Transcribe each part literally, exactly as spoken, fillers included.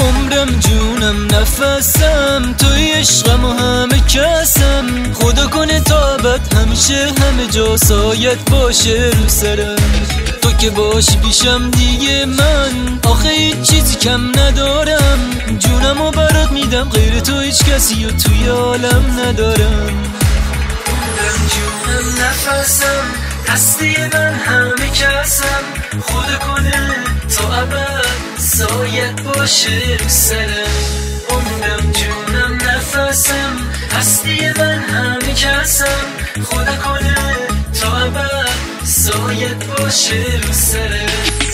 عمرم جونم نفسم توی عشقم و همه کسم، خدا کنه تا ابد همیشه همه جا سایت باشه رو سرم. تو که باشی پیشم دیگه من آخه هیچ چیزی کم ندارم، جونمو برات میدم غیر تو هیچ کسی و توی عالم ندارم. عمرم جونم نفسم هستی من همه کسم، خدا کنه تا ابد سایت باشه رو سرم. عمرم جونم نفسم هستی من همه کسم، خدا کنه تا ابد سایت باشه رو سرم.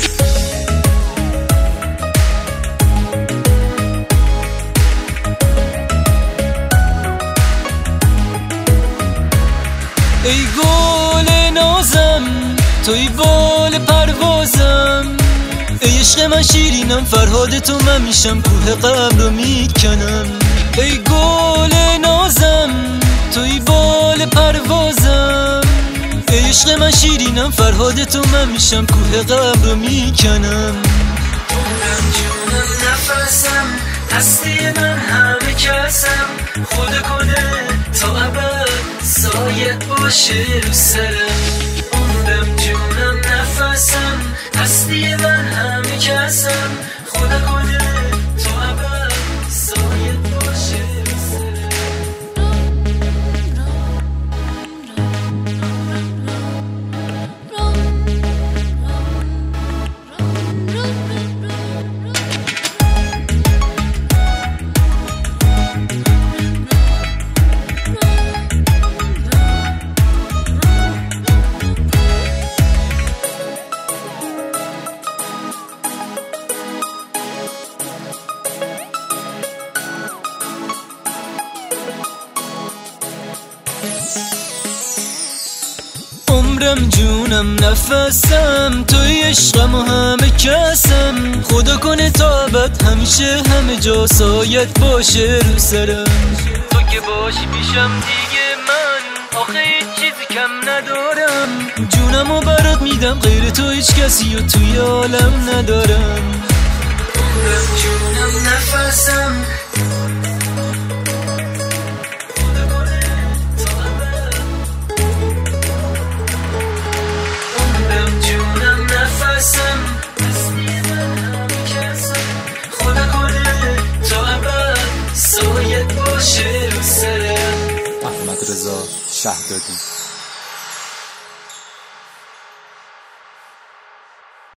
ای گل نازم توی بال پروازم، ای عشق من شیرینم فرهاد تو من میشم کوه قبر رو میکنم. ای گل نازم توی بال پروازم، ای عشق من شیرینم فرهاد تو من میشم کوه قبر رو میکنم. عمرم جونم نفسم هستی من همه کسم، خدا کنه تا ابد سایت باشه رو سرم. عمرم جونم نفسم هستی من همه کسم، خدا کنه تا ابد سایت باشه رو سرم. عمرم جونم نفسم توی عشقم و همه کسم، خدا کنه تا ابد همیشه همه جا سایت باشه رو سرم. تو که باشی پیشم دیگه من آخه هیچ چیزی کم ندارم، جونمو برات میدم غیر تو هیچ کسی و توی عالم ندارم. عمرم جونم نفسم خدا کنه تا ابد سایت باشه رو سرم. احمد رضا شهدادی.